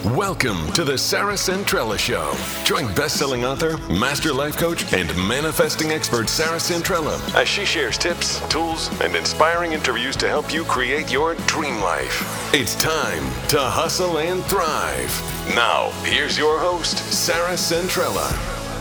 Welcome to the Sarah Centrella Show. Join best-selling author, master life coach, and manifesting expert Sarah Centrella as she shares tips, tools, and inspiring interviews to help you create your dream life. It's time to hustle and thrive. Now, here's your host, Sarah Centrella.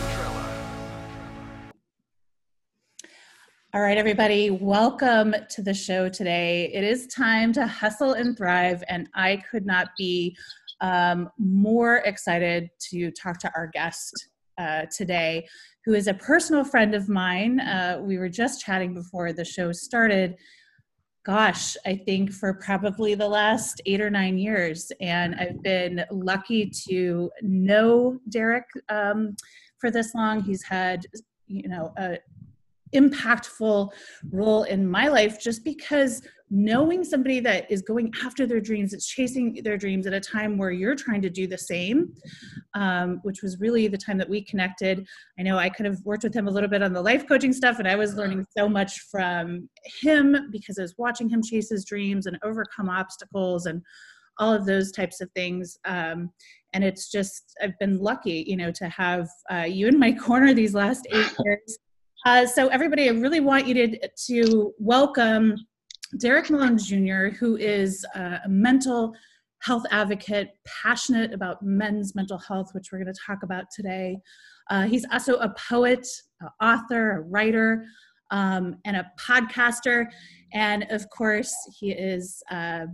All right, everybody, welcome to the show today. It is time to hustle and thrive, and I could not be more excited to talk to our guest today, who is a personal friend of mine. We were just chatting before the show started. Gosh, I think for probably the last 8 or 9 years, and I've been lucky to know Derek for this long. He's had, a impactful role in my life just because knowing somebody that is going after their dreams, it's chasing their dreams at a time where you're trying to do the same, which was really the time that we connected. I know I could have worked with him a little bit on the life coaching stuff, and I was learning so much from him because I was watching him chase his dreams and overcome obstacles and all of those types of things. And it's just, I've been lucky, to have you in my corner these last 8 years. So everybody, I really want you to welcome Derek Malone Jr., who is a mental health advocate, passionate about men's mental health, which we're going to talk about today. He's also a poet, an author, a writer, and a podcaster. And of course, he is a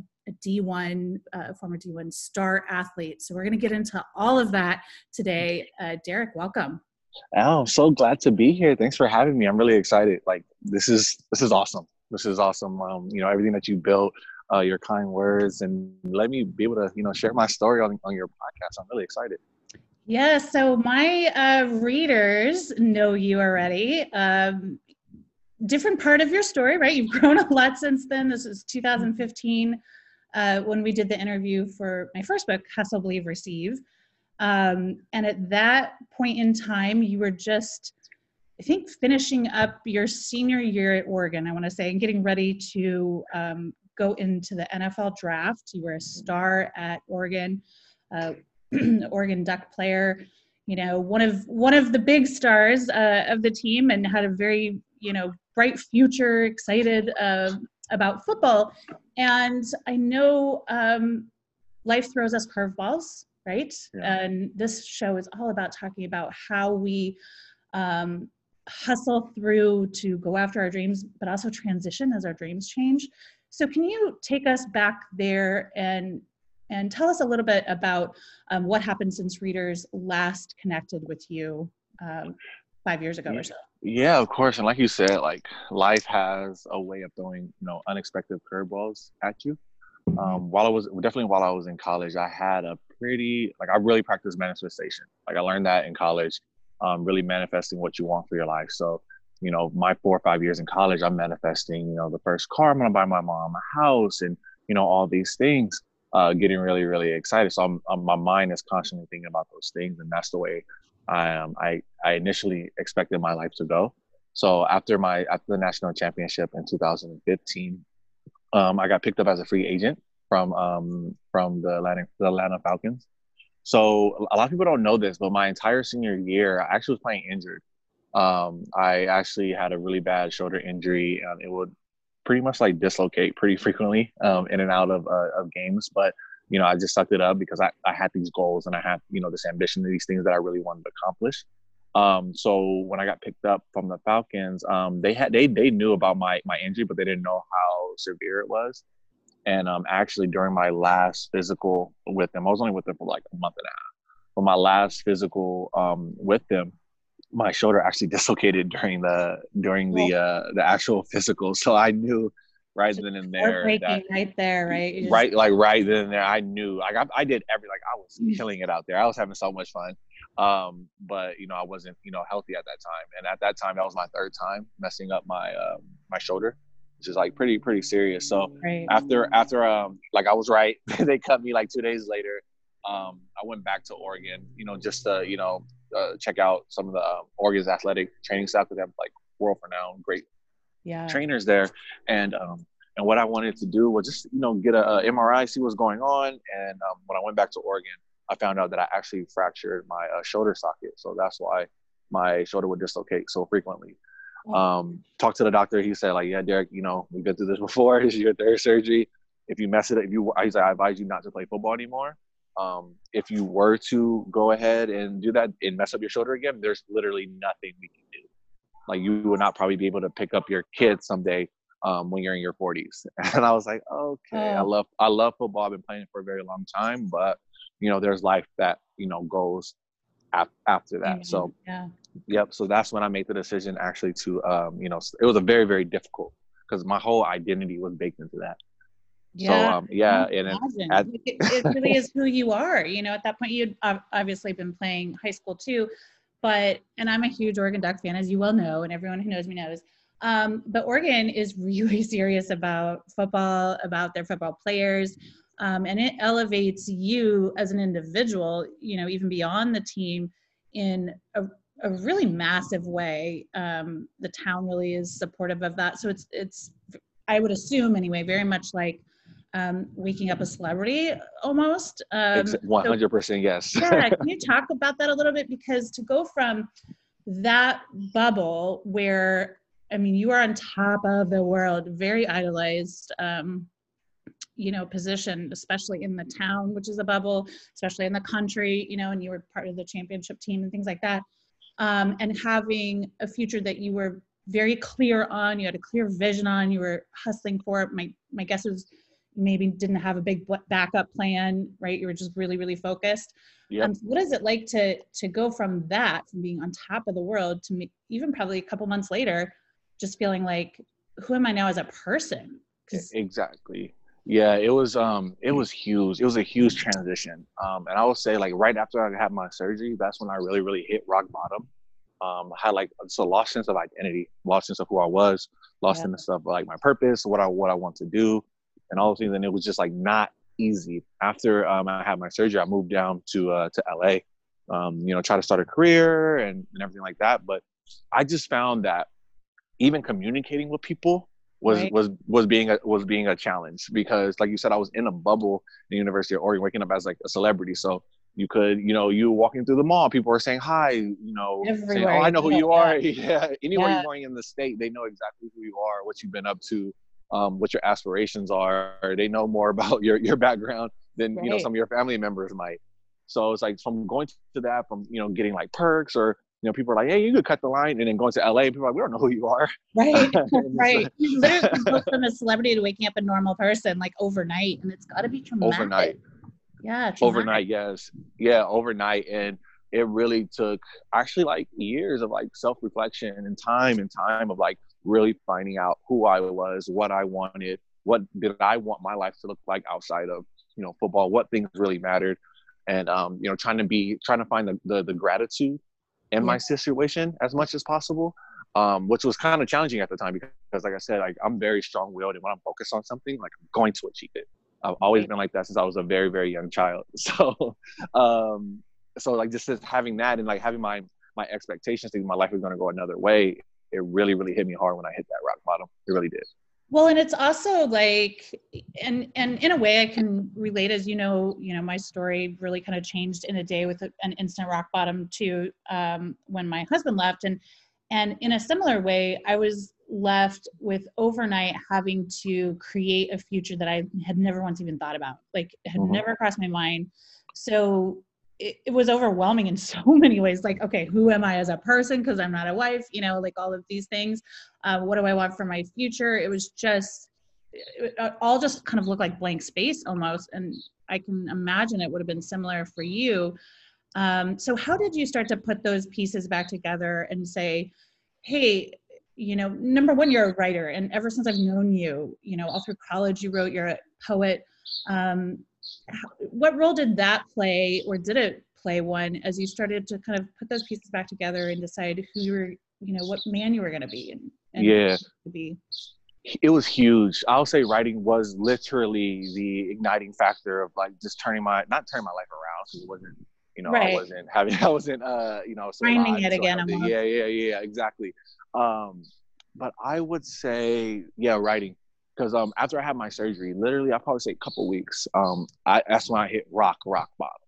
former D1 star athlete. So we're going to get into all of that today. Derek, welcome. Oh, I'm so glad to be here. Thanks for having me. I'm really excited. This is awesome. This is awesome. Everything that you built, your kind words, and let me be able to, share my story on your podcast. I'm really excited. Yeah. So my readers know you already. Different part of your story, right? You've grown a lot since then. This is 2015 when we did the interview for my first book, Hustle, Believe, Receive. And at that point in time, you were just, I think, finishing up your senior year at Oregon, I want to say, and getting ready to go into the NFL draft. You were a star at Oregon, Oregon Duck player, one of the big stars of the team, and had a very, bright future, excited about football. And I know life throws us curveballs. Right? Yeah. And this show is all about talking about how we hustle through to go after our dreams, but also transition as our dreams change. So can you take us back there and tell us a little bit about what happened since readers last connected with you 5 years ago or so? Yeah, of course. And like you said, life has a way of throwing, unexpected curveballs at you. While I was in college, I had I really practiced manifestation. I learned that in college, really manifesting what you want for your life. So, my 4 or 5 years in college, I'm manifesting, the first car I'm going to buy my mom, a house, and, all these things, getting really, really excited. So my mind is constantly thinking about those things. And that's the way I initially expected my life to go. So after the national championship in 2015, I got picked up as a free agent from the Atlanta Falcons. So a lot of people don't know this, but my entire senior year, I actually was playing injured. I actually had a really bad shoulder injury, and it would pretty much dislocate pretty frequently in and out of games. But I just sucked it up because I had these goals and I had this ambition, these things that I really wanted to accomplish. So when I got picked up from the Falcons, they knew about my injury, but they didn't know how severe it was. And actually during my last physical with them, I was only with them for a month and a half. But my last physical with them, my shoulder actually dislocated during the actual physical. So I knew right then and there. Right there, right? Right then and there, I knew. I did I was killing it out there. I was having so much fun. But I wasn't healthy at that time, and at that time that was my third time messing up my shoulder, which is pretty serious. So right. after I was right, they cut me 2 days later. I went back to Oregon, just to check out some of the Oregon's athletic training staff, because they have world-renowned great trainers there, and what I wanted to do was just get a MRI, see what's going on. And when I went back to Oregon, I found out that I actually fractured my shoulder socket. So that's why my shoulder would dislocate so frequently. Talked to the doctor. He said, like, yeah, Derek, you know, we've been through this before. This is your third surgery. If you mess it up, I advise you not to play football anymore. If you were to go ahead and do that and mess up your shoulder again, there's literally nothing we can do. Like, you will not probably be able to pick up your kids someday when you're in your 40s. And I was like, okay, I love football. I've been playing it for a very long time, but you know, there's life that, you know, goes after that. So yep. So that's when I made the decision actually to, you know, it was a very, very difficult, because my whole identity was baked into that. Yeah. So, and it really is who you are. You know, at that point, you'd obviously been playing high school too, and I'm a huge Oregon Duck fan, as you well know, and everyone who knows me knows. But Oregon is really serious about football, about their football players, and it elevates you as an individual, you know, even beyond the team in a really massive way. The town really is supportive of that. So it's I would assume anyway, very much like waking up a celebrity almost. 100%, yes. Yeah, can you talk about that a little bit? Because to go from that bubble where, I mean, you are on top of the world, very idolized, you know, position, especially in the town, which is a bubble, especially in the country, you know, and you were part of the championship team and things like that. And having a future that you were very clear on, you had a clear vision on, you were hustling for it. My guess is you maybe didn't have a big backup plan, right? You were just really, really focused. Yep. So what is it like to go from being on top of the world to even probably a couple months later, just feeling like, who am I now as a person? Exactly. Yeah, it was huge. It was a huge transition. And I would say, like, right after I had my surgery, that's when I really, really hit rock bottom. I had lost sense of identity, lost sense of who I was, lost sense of like my purpose, what I want to do, and all those things. And it was just like not easy. After I had my surgery, I moved down to LA, you know, try to start a career and everything like that. But I just found that even communicating with people was being a challenge, because, like you said, I was in a bubble in the University of Oregon, waking up as like a celebrity. So you could, you know, you walking through the mall, people are saying hi, you know, saying, oh, I know who you are. Yeah. Anywhere you're going in the state, they know exactly who you are, what you've been up to, what your aspirations are. They know more about your background than, you know, some of your family members might. So it's like, from going to that, from, you know, getting like perks, or, you know, people are like, hey, you could cut the line, and then going to LA, people are like, we don't know who you are. Right. Right. You literally go from a celebrity to waking up a normal person, like, overnight, and it's got to be traumatic. Overnight. Yeah. Traumatic. Overnight. Yes. Yeah. Overnight. And it really took actually like years of like self-reflection and time of like really finding out who I was, what I wanted, what did I want my life to look like outside of, you know, football, what things really mattered. And, you know, trying to find the gratitude in my situation as much as possible, which was kind of challenging at the time, because like I said, like, I'm very strong-willed, and when I'm focused on something, like, I'm going to achieve it. I've always been like that since I was a very, very young child. So, so like, just having that, and like having my expectations thinking my life was going to go another way, it really, really hit me hard when I hit that rock bottom. It really did. Well, and it's also like, and in a way I can relate, as you know, my story really kind of changed in a day with an instant rock bottom too, when my husband left. And in a similar way, I was left with overnight having to create a future that I had never once even thought about, like, it had never crossed my mind. So it was overwhelming in so many ways. Like, okay, who am I as a person? Because I'm not a wife, you know, like all of these things. What do I want for my future? It was just, it all just kind of looked like blank space almost. And I can imagine it would have been similar for you. So how did you start to put those pieces back together and say, hey, you know, number one, you're a writer. And ever since I've known you, you know, all through college, you wrote, you're a poet. What role did that play, or did it play one, as you started to kind of put those pieces back together and decide who you were, you know, what man you were going to be? And to be? It was huge. I'll say writing was literally the igniting factor of like just not turning my life around. So it wasn't, you know, I wasn't, you know, so finding it again. Yeah, exactly. But I would say, writing. Because after I had my surgery, literally, I'd probably say a couple weeks, that's when I hit rock bottom.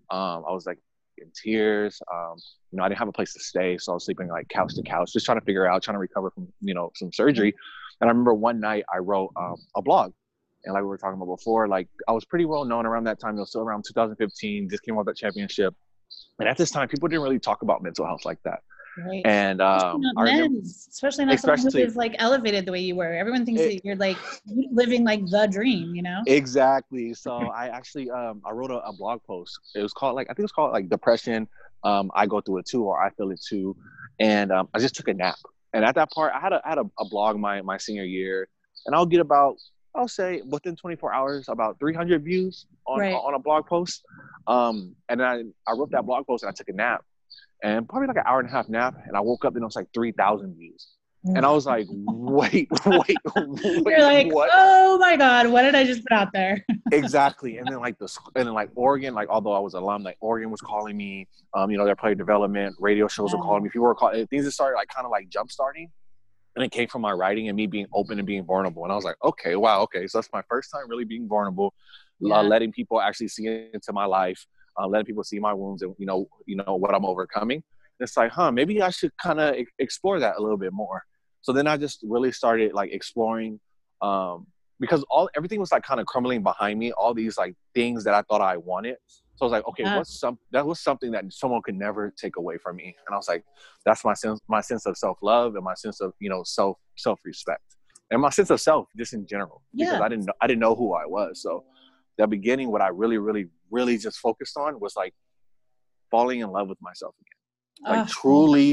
I was like in tears. You know, I didn't have a place to stay, so I was sleeping like couch to couch, just trying to recover from, you know, some surgery. And I remember one night I wrote a blog. And like we were talking about before, like I was pretty well known around that time. It was still around 2015, just came off that championship. And at this time, people didn't really talk about mental health like that. Right. And especially not someone who is like elevated the way you were. Everyone thinks that you're like living like the dream, you know? Exactly. So I actually I wrote a blog post. It was called like, I think it's called like Depression. I go through it too, or I feel it too. And I just took a nap. And at that part, I had a blog my senior year, and I'll get about, I'll say within 24 hours, about 300 views on a blog post. And then I wrote that blog post and I took a nap, and probably like an hour and a half nap. And I woke up and it was like 3,000 views. And I was like, wait, you're like, what? Oh my God, what did I just put out there? Exactly. And then like Oregon, like although I was alum, like Oregon was calling me, you know, their player development, radio shows were calling me. People were calling, things that started like kind of like jump starting. And it came from my writing and me being open and being vulnerable. And I was like, okay, wow, okay. So that's my first time really being vulnerable, letting people actually see into my life, letting people see my wounds and, you know, what I'm overcoming. And it's like, maybe I should kind of explore that a little bit more. So then I just really started like exploring, because everything was like kind of crumbling behind me, all these like things that I thought I wanted. So I was like, okay, that was something that someone could never take away from me. And I was like, that's my sense of self-love and my sense of, you know, self-respect and my sense of self just in general, because I didn't know who I was. So the beginning, what I really, really, really just focused on was like falling in love with myself again. Like truly,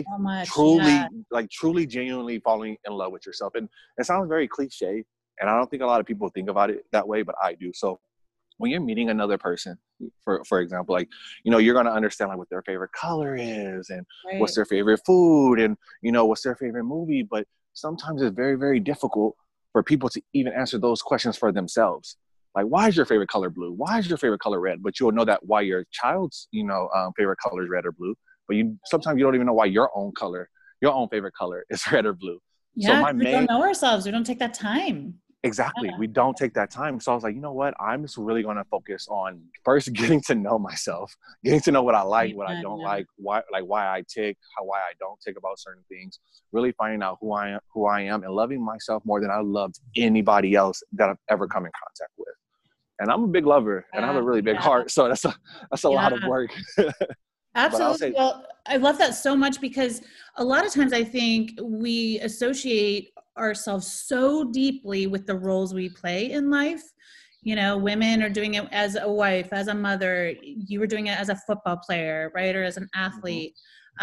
genuinely falling in love with yourself. And it sounds very cliche, and I don't think a lot of people think about it that way, but I do. So when you're meeting another person, for example, like, you know, you're going to understand like what their favorite color is and what's their favorite food and, you know, what's their favorite movie. But sometimes it's very, very difficult for people to even answer those questions for themselves. Like, why is your favorite color blue? Why is your favorite color red? But you'll know that why your child's, you know, favorite color is red or blue. But sometimes you don't even know why your own favorite color is red or blue. Yeah, so we don't know ourselves. We don't take that time. Exactly. Yeah. We don't take that time. So I was like, you know what? I'm just really going to focus on first getting to know myself, getting to know what I like, what I don't like, why I tick, why I don't tick about certain things, really finding out who I am and loving myself more than I loved anybody else that I've ever come in contact with. And I'm a big lover and I have a really big heart. So that's a lot of work. Absolutely. Well, I love that so much, because a lot of times I think we associate ourselves so deeply with the roles we play in life. You know, women are doing it as a wife, as a mother. You were doing it as a football player, right? Or as an athlete.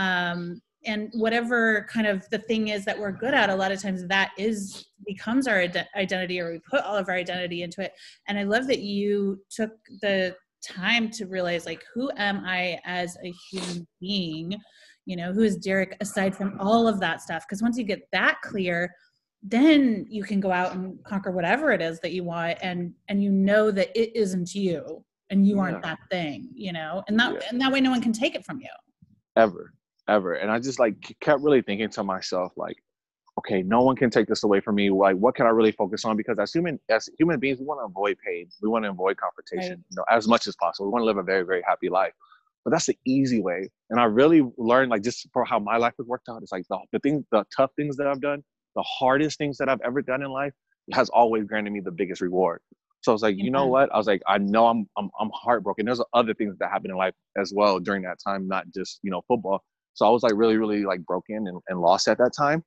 And whatever kind of the thing is that we're good at, a lot of times that becomes our identity, or we put all of our identity into it. And I love that you took the time to realize, like, who am I as a human being? You know, who is Derek aside from all of that stuff? Because once you get that clear, then you can go out and conquer whatever it is that you want, and you know that it isn't you and you aren't that thing, you know, and that way no one can take it from you. Ever. And I just like kept really thinking to myself, like, okay, no one can take this away from me. Like, what can I really focus on? Because as human beings, we want to avoid pain. We want to avoid confrontation, you know, as much as possible. We want to live a very, very happy life. But that's the easy way. And I really learned, like, just for how my life has worked out, it's like the tough things that I've done, the hardest things that I've ever done in life has always granted me the biggest reward. So I was like, you know what? I was like, I know I'm heartbroken. There's other things that happen in life as well during that time, not just, you know, football. So I was like really, really like broken and lost at that time.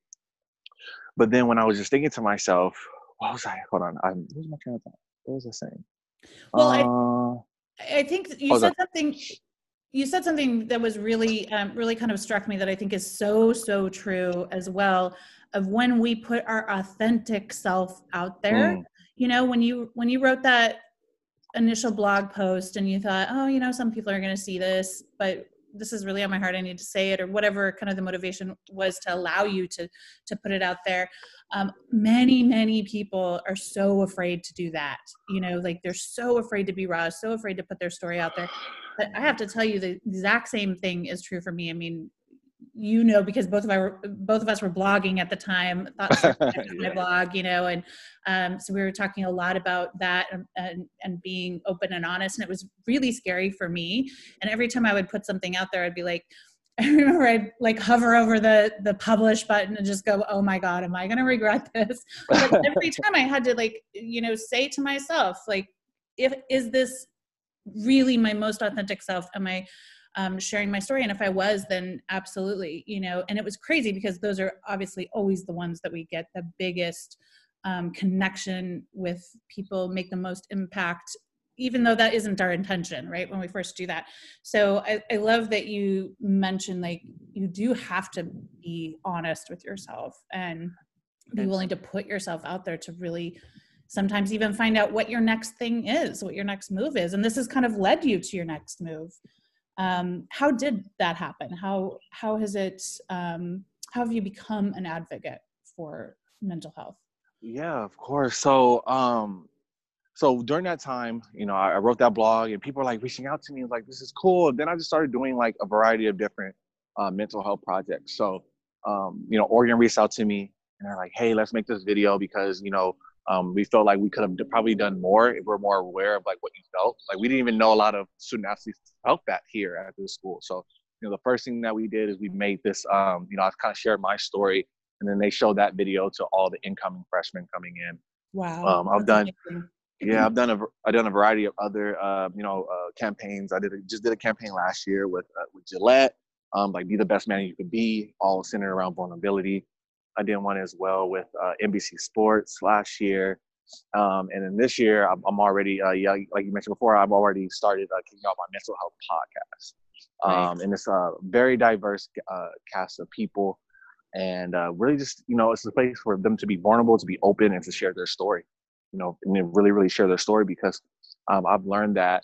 But then when I was just thinking to myself, what was I? Hold on. Where's my train of thought? What was I saying? Well, I think you said something. You said something that was really, really kind of struck me, that I think is so, so true as well, of when we put our authentic self out there. You know, when you wrote that initial blog post and you thought, oh, you know, some people are going to see this, but this is really on my heart, I need to say it, or whatever kind of the motivation was to allow you to put it out there. Many people are so afraid to do that. You know, like they're so afraid to be raw, so afraid to put their story out there. But I have to tell you, the exact same thing is true for me. I mean, because both of us were blogging at the time, thoughts on my blog, and so we were talking a lot about that and being open and honest. And it was really scary for me. And every time I would put something out there, I'd be like, I remember I'd like hover over the publish button and just go, oh my God, am I going to regret this? But every time I had to say to myself, like, is this really my most authentic self? Am I sharing my story? And if I was, then absolutely, and it was crazy because those are obviously always the ones that we get the biggest connection with people, make the most impact, even though that isn't our intention, right? When we first do that. So I love that you mentioned, like, you do have to be honest with yourself and be willing to put yourself out there to really sometimes even find out what your next thing is, what your next move is. And this has kind of led you to your next move. How did that happen? How has it, how have you become an advocate for mental health? Yeah, of course. So during that time, I wrote that blog and people were like reaching out to me like, this is cool. And then I just started doing like a variety of different mental health projects. So, Oregon reached out to me and they're like, hey, let's make this video because, we felt like we could have probably done more if we're more aware of like what you felt. Like we didn't even know a lot of student athletes felt that here at this school. So, the first thing that we did is we made this, I kind of shared my story and then they showed that video to all the incoming freshmen coming in. Wow. I've done a variety of other, campaigns. I just did a campaign last year with Gillette, like be the best man you could be, all centered around vulnerability. I did one as well with NBC Sports last year. And then this year, I'm already, like you mentioned before, I've already started kicking off my mental health podcast. Right. And it's a very diverse cast of people. And really just, it's a place for them to be vulnerable, to be open, and to share their story, and then really, really share their story because I've learned that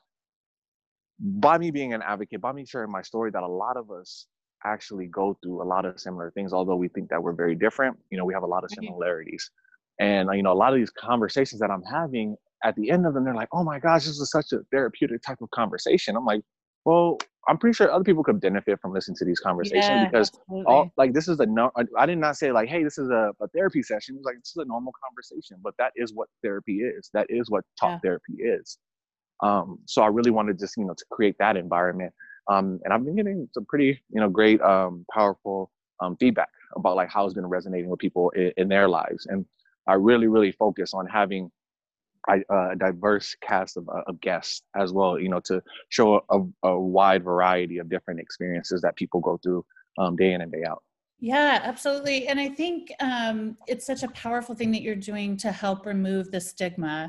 by me being an advocate, by me sharing my story, that a lot of us actually go through a lot of similar things. Although we think that we're very different, we have a lot of similarities. And, a lot of these conversations that I'm having, at the end of them, they're like, oh my gosh, this is such a therapeutic type of conversation. I'm like, well, I'm pretty sure other people could benefit from listening to these conversations because this is I did not say like, hey, this is a therapy session. It was like, this is a normal conversation, but that is what therapy is. That is what talk therapy is. So I really wanted just, to create that environment. And I've been getting some pretty, great, powerful feedback about like how it's been resonating with people in their lives. And I really, really focus on having a diverse cast of guests as well, to show a wide variety of different experiences that people go through day in and day out. Yeah, absolutely. And I think it's such a powerful thing that you're doing to help remove the stigma,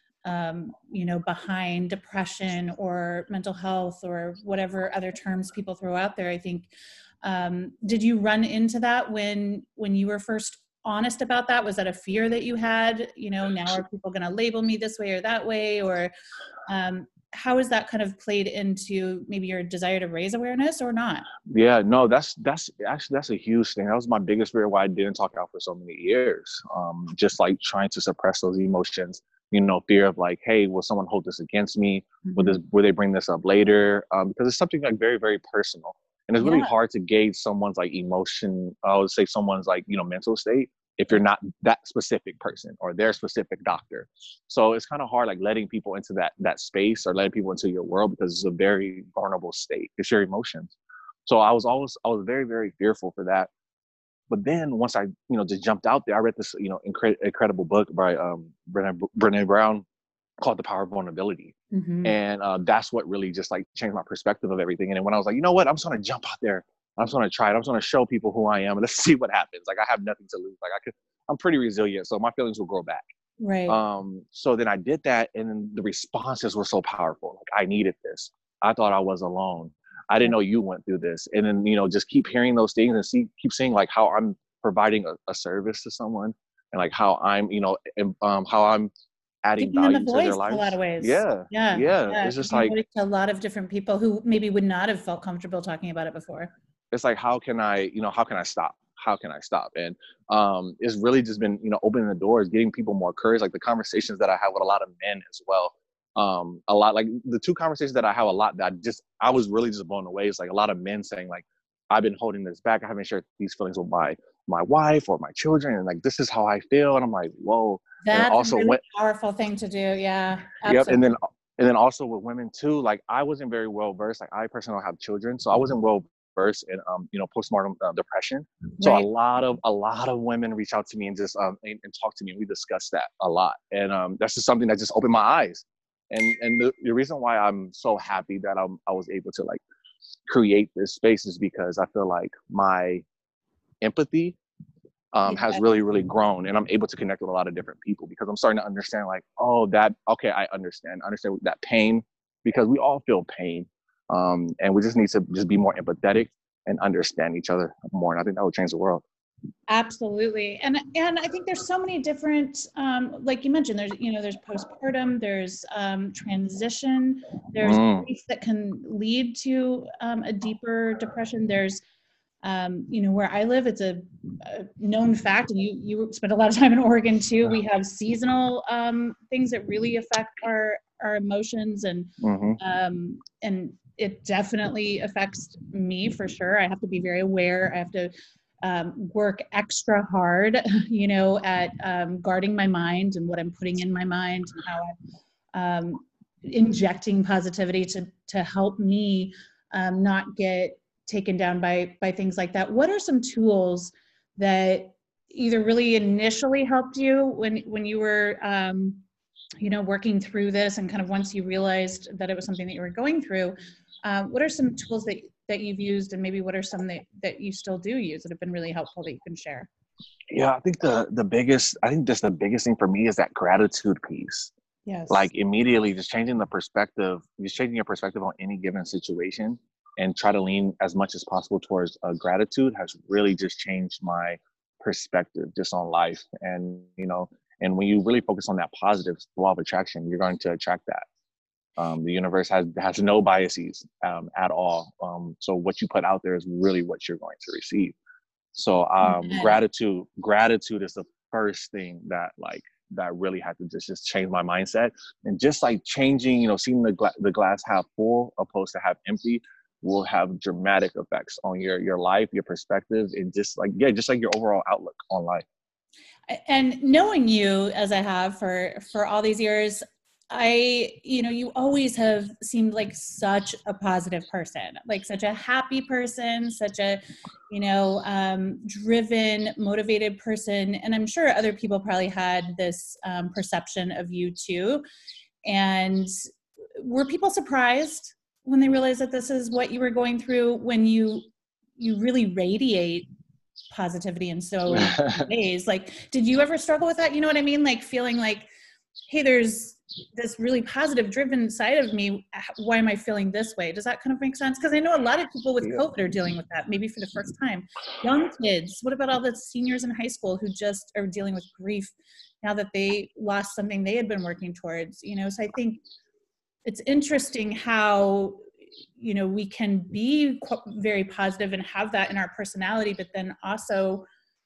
behind depression or mental health or whatever other terms people throw out there. I think, did you run into that when you were first honest about that? Was that a fear that you had? Now are people going to label me this way or that way? Or how has that kind of played into maybe your desire to raise awareness or not? Yeah, no, that's a huge thing. That was my biggest fear why I didn't talk out for so many years. Just like trying to suppress those emotions, fear of like, hey, will someone hold this against me? Mm-hmm. Will they bring this up later? Because it's something like very, very personal. And it's really hard to gauge someone's like emotion, I would say someone's like, mental state, if you're not that specific person or their specific doctor. So it's kind of hard, like letting people into that space or letting people into your world because it's a very vulnerable state. It's your emotions. So I was very, very fearful for that. But then once I, just jumped out there, I read this, incredible book by Brené Brown called The Power of Vulnerability. Mm-hmm. And that's what really just like changed my perspective of everything. And then when I was like, you know what, I'm just going to jump out there. I'm just going to try it. I'm just going to show people who I am and let's see what happens. Like I have nothing to lose. Like I'm pretty resilient. So my feelings will grow back. Right. So then I did that. And then the responses were so powerful. Like I needed this. I thought I was alone. I didn't know you went through this. And then, just keep hearing those things and keep seeing like how I'm providing a service to someone and like how I'm, how I'm adding value to their lives. In a lot of ways. Yeah. It's just like to a lot of different people who maybe would not have felt comfortable talking about it before. It's like, how can I stop? How can I stop? And it's really just been, opening the doors, getting people more courage. Like the conversations that I have with a lot of men as well. A lot, like the two conversations that I have a lot that I was really just blown away. It's like a lot of men saying like, I've been holding this back. I haven't shared these feelings with my wife or my children, and like this is how I feel. And I'm like, whoa. And That's a also really powerful thing to do. Yeah, yep. absolutely. And then also with women too, like I wasn't very well versed. Like I personally don't have children, so I wasn't well versed in postpartum depression. So Right. a lot of women reach out to me and just and talk to me, and we discuss that a lot. And that's just something that just opened my eyes. And the reason why I'm so happy that I was able to like create this space is because I feel like my empathy has Yeah. really, really grown, and I'm able to connect with a lot of different people because I'm starting to understand like, oh, that, okay, I understand that pain, because we all feel pain. And we just need to just be more empathetic and understand each other more. And I think that would change the world. Absolutely. And I think there's so many different, like you mentioned, there's postpartum, there's transition, there's Mm, grief that can lead to a deeper depression. There's, where I live, it's a known fact, and you spent a lot of time in Oregon too. We have seasonal things that really affect our emotions, and it definitely affects me for sure. I have to be very aware. I have to work extra hard, at guarding my mind and what I'm putting in my mind, and how I'm injecting positivity to help me not get taken down by things like that. What are some tools that either really initially helped you when you were working through this, and kind of once you realized that it was something that you were going through? What are some tools that you've used, and maybe what are some that you still do use that have been really helpful that you can share? yeah, I think just the biggest thing for me is that gratitude piece. Yes. Like immediately just changing your perspective on any given situation, and try to lean as much as possible towards gratitude has really just changed my perspective just on life. And and when you really focus on that positive law of attraction, you're going to attract that. The universe has no biases at all. So what you put out there is really what you're going to receive. So Amen. gratitude is the first thing that really had to just change my mindset. And just like changing, seeing the glass half full opposed to half empty will have dramatic effects on your life, your perspective, and just like your overall outlook on life. And knowing you as I have for all these years, you always have seemed like such a positive person, like such a happy person, such a, driven, motivated person. And I'm sure other people probably had this perception of you too. And were people surprised when they realized that this is what you were going through, when you really radiate positivity in so many ways? Like, did you ever struggle with that? You know what I mean? Like feeling like, hey, there's this really positive driven side of me. Why am I feeling this way? Does that kind of make sense? Because I know a lot of people with Yeah. COVID are dealing with that, maybe for the first time. Young kids, what about all the seniors in high school who just are dealing with grief now that they lost something they had been working towards? So I think it's interesting how we can be very positive and have that in our personality, but then also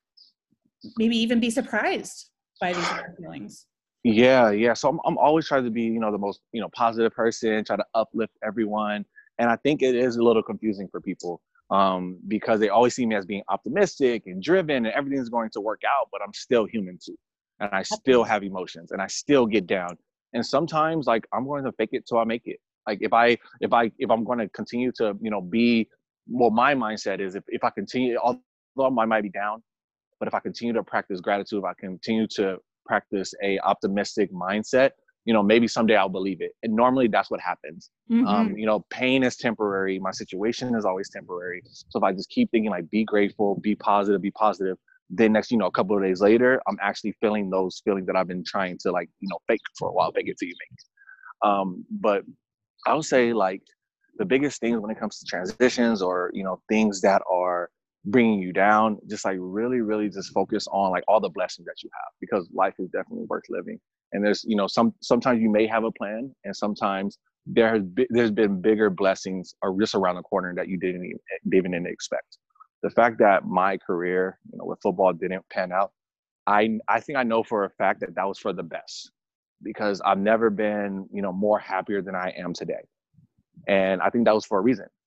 maybe even be surprised by these other feelings. Yeah. So I'm always trying to be, the most, positive person, try to uplift everyone. And I think it is a little confusing for people, because they always see me as being optimistic and driven and everything's going to work out, but I'm still human too. And I still have emotions and I still get down. And sometimes like I'm going to fake it till I make it. Like if I'm going to continue to, be, well, my mindset is if I continue, although I might be down, but if I continue to practice gratitude, if I continue to practice a optimistic mindset, maybe someday I'll believe it. And normally that's what happens. Mm-hmm. Pain is temporary. My situation is always temporary. So if I just keep thinking like, be grateful, be positive, then next, a couple of days later, I'm actually feeling those feelings that I've been trying to like, fake for a while, fake it till you make it. But I would say like the biggest things when it comes to transitions or, things that are bringing you down, just like really, really just focus on like all the blessings that you have, because life is definitely worth living. And there's, sometimes you may have a plan, and sometimes there's been bigger blessings are just around the corner that you didn't even expect. The fact that my career, with football didn't pan out, I think I know for a fact that that was for the best, because I've never been, more happier than I am today. And I think that was for a reason.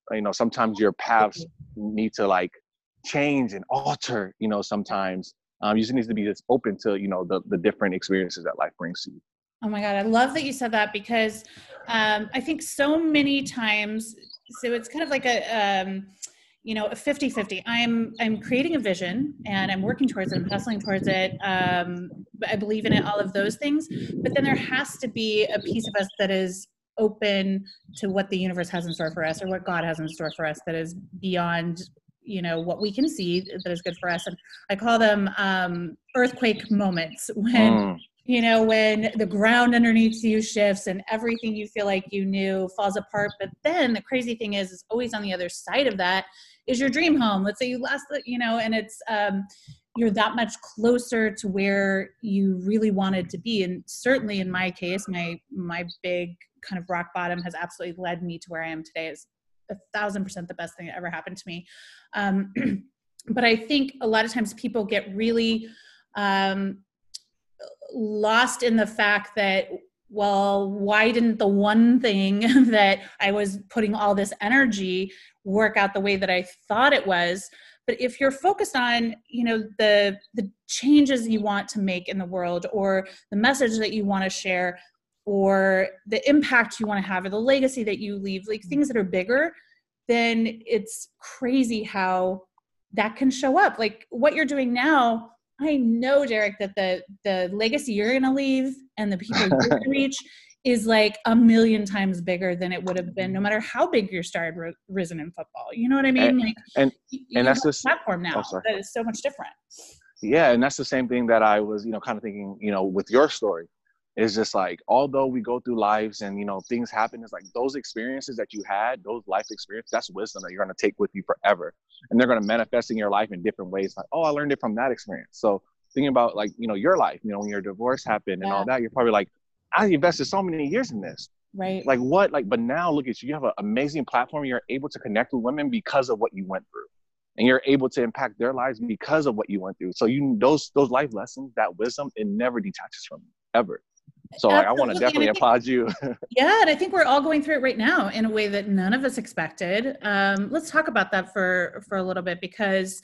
you know, sometimes your paths need to like change and alter, you know, sometimes. You just need to be just open to, you know, the different experiences that life brings to you. Oh my God, I love that you said that, because I think so many times, so it's kind of like a 50-50. I'm creating a vision and I'm working towards it, I'm hustling towards it. I believe in it, all of those things. But then there has to be a piece of us that is open to what the universe has in store for us, or what God has in store for us, that is beyond, you know, what we can see, that is good for us. And I call them earthquake moments, when you know, when the ground underneath you shifts and everything you feel like you knew falls apart. But then the crazy thing is always on the other side of that is your dream home. Let's say you last, you know, and it's, you're that much closer to where you really wanted to be. And certainly in my case, my big kind of rock bottom has absolutely led me to where I am today. Is 1,000% the best thing that ever happened to me. But I think a lot of times people get really, lost in the fact that, well, why didn't the one thing that I was putting all this energy work out the way that I thought it was? But if you're focused on, you know, the changes you want to make in the world, or the message that you want to share, or the impact you want to have, or the legacy that you leave, like things that are bigger, then it's crazy how that can show up. Like what you're doing now, I know, Derek, that the legacy you're going to leave and the people you're going to reach is like 1,000,000 times bigger than it would have been, no matter how big your star had risen in football. You know what I mean? And that's the platform now that is so much different. Yeah, and that's the same thing that I was, you know, kind of thinking, you know, with your story. It's just like, although we go through lives and, you know, things happen, it's like those experiences that you had, those life experiences, that's wisdom that you're going to take with you forever. And they're going to manifest in your life in different ways. Like, oh, I learned it from that experience. So thinking about like, you know, your life, you know, when your divorce happened and all that, you're probably like, I invested so many years in this. Right. Like what? Like, but now look at you, you have an amazing platform. You're able to connect with women because of what you went through. And you're able to impact their lives because of what you went through. So you, those life lessons, that wisdom, it never detaches from you, ever. So like, I want to definitely applaud you. Yeah, and I think we're all going through it right now in a way that none of us expected. Let's talk about that for a little bit, because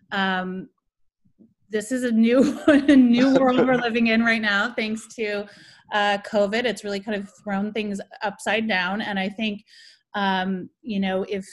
this is a new world we're living in right now, thanks to COVID. It's really kind of thrown things upside down. And I think, you know, if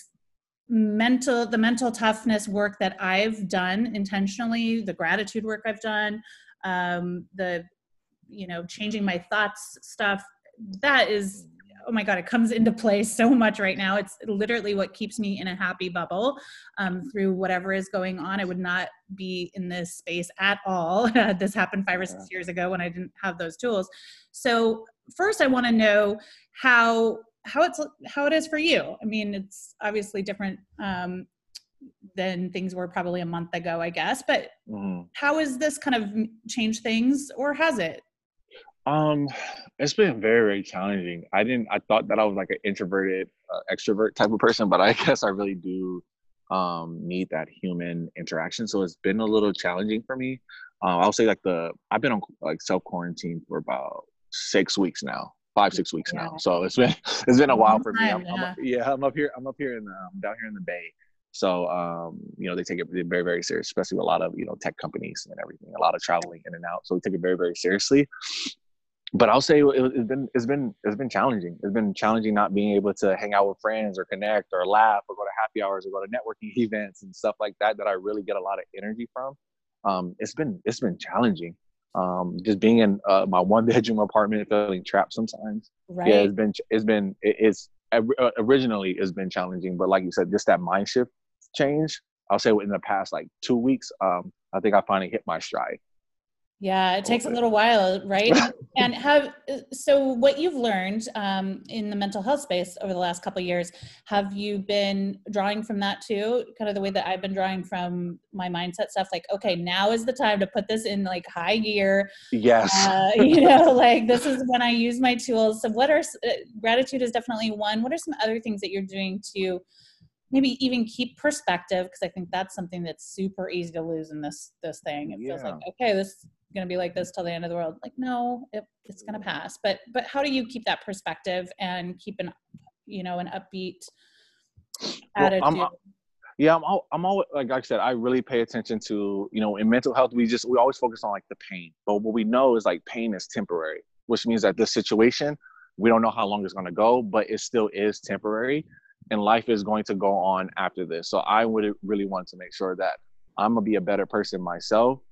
the mental toughness work that I've done intentionally, the gratitude work I've done, the, you know, changing my thoughts stuff, that is, oh my God, it comes into play so much right now. It's literally what keeps me in a happy bubble through whatever is going on. I would not be in this space at all. This happened 5 or 6 years ago when I didn't have those tools. So first I want to know how it is for you. I mean, it's obviously different than things were probably a month ago, I guess, but how has this kind of changed things, or has it? It's been very, very challenging. I thought that I was like an introverted extrovert type of person, but I guess I really do need that human interaction. So it's been a little challenging for me. I'll say like I've been on like self-quarantine for about 6 weeks now, 5-6 weeks now. So it's been a while for me. I'm up here in down here in the Bay. So, you know, they take it very, very serious, especially with a lot of, you know, tech companies and everything, a lot of traveling in and out. So we take it very, very seriously. But I'll say it's been challenging. It's been challenging not being able to hang out with friends or connect or laugh or go to happy hours or go to networking events and stuff like that I really get a lot of energy from. It's been challenging. Just being in my 1-bedroom apartment, feeling trapped sometimes. Right. Yeah, originally it's been challenging, but like you said, just that mind shift change. I'll say in the past like 2 weeks, I think I finally hit my stride. Yeah, it takes a little while, right? And so what you've learned in the mental health space over the last couple of years, have you been drawing from that too? Kind of the way that I've been drawing from my mindset stuff, like, okay, now is the time to put this in like high gear. Yes. You know, like this is when I use my tools. So gratitude is definitely one. What are some other things that you're doing to maybe even keep perspective? Because I think that's something that's super easy to lose in this thing. It feels like, okay, this is going to be like this till the end of the world. Like, no, it's going to pass. But how do you keep that perspective and keep an upbeat attitude. I'm always, like I said, I really pay attention to, in mental health, we always focus on like the pain. But what we know is like pain is temporary, which means that this situation, we don't know how long it's going to go, but it still is temporary. And life is going to go on after this. So I would really want to make sure that I'm going to be a better person myself